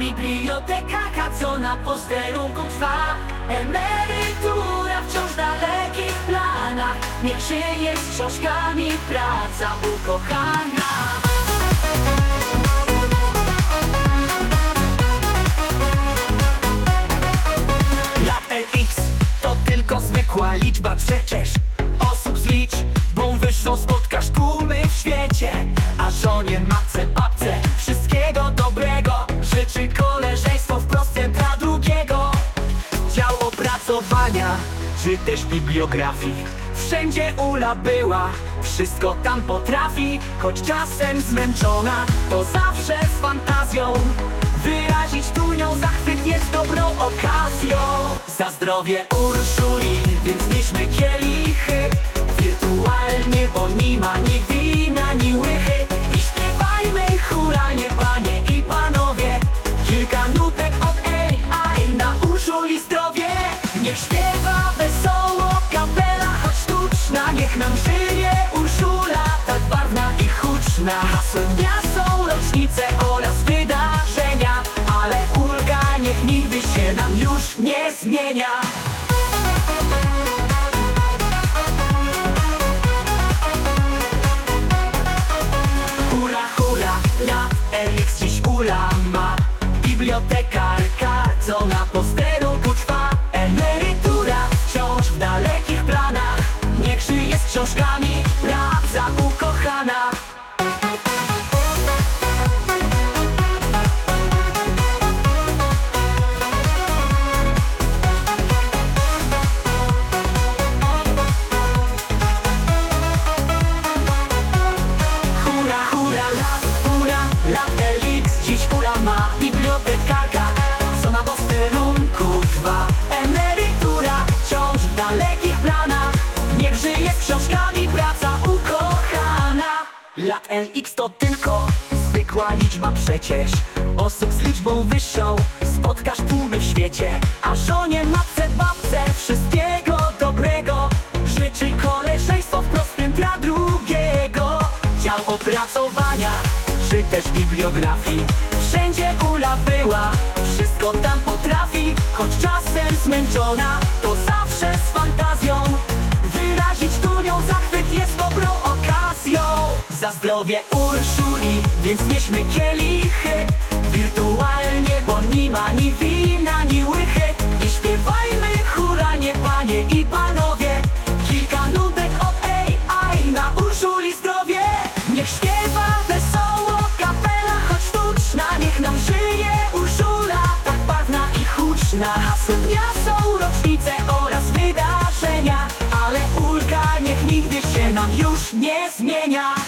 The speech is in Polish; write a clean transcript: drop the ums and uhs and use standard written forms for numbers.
biblioteka, co na posterunku trwa. Emerytura wciąż w dalekich planach. Niech żyje z książkami praca ukochana. Lat LX to tylko zwykła liczba przecież. Osób z liczbą wyższą spotkasz tłumy w świecie. A żonie, matce, babce wszystkiego dobrego życzy koleżeństwo wprost centra drugiego. Dział opracowania czy też bibliografii. Wszędzie Ula była, wszystko tam potrafi. Choć czasem zmęczona, to zawsze z fantazją. Wyrazić tu nią zachwyt jest dobrą okazją. Za zdrowie Urszuli, więc nieśmy kielichy wirtualnie, bo nie ma ni wina, ni łychy. I śpiewajmy chóralnie, panie i panowie, kilka nutek od AI na Urszuli zdrowie. Niech śpiewa wesoło kapela, choć sztuczna. Niech nam żyje Urszula, tak barwna i huczna. Hasłem dnia są rocznice oraz wydarzenia, ale ulga niech nigdy się nam już nie zmienia. Hura, hura, lat LX dziś Ula ma. Bibliotekarka, co na posterunku trwa. Emerytura wciąż w dalekich planach. Niech żyje z książkami praca ukochana. Bibliotekarka, co na posterunku trwa. Emerytura wciąż w dalekich planach. Niech żyje z książkami praca ukochana. Lat LX to tylko zwykła liczba przecież. Osób z liczbą wyższą spotkasz tłumy w świecie. A żonie, matce, babce wszystkiego dobrego życzy koleżeństwo wprost dla drugiego. Dział opracowania czy też bibliografii. Wszędzie Ula była, wszystko tam potrafi. Choć czasem zmęczona, to zawsze z fantazją. Wyrazić tu nią zachwyt jest dobrą okazją. Za zdrowie Urszuli, więc nieśmy kielichy wirtualnie, bo nie ma ni wina, ni łychy. I śpiewajmy chóralnie, panie i panowie, kilka nutek od AI na Urszuli zdrowie. Niech śpiewa wesoło kapela, choć sztuczna. Niech nam żyje Urszula, tak barwna i huczna. Hasłem dnia są rocznice oraz wydarzenia, ale ulga niech nigdy się nam już nie zmienia.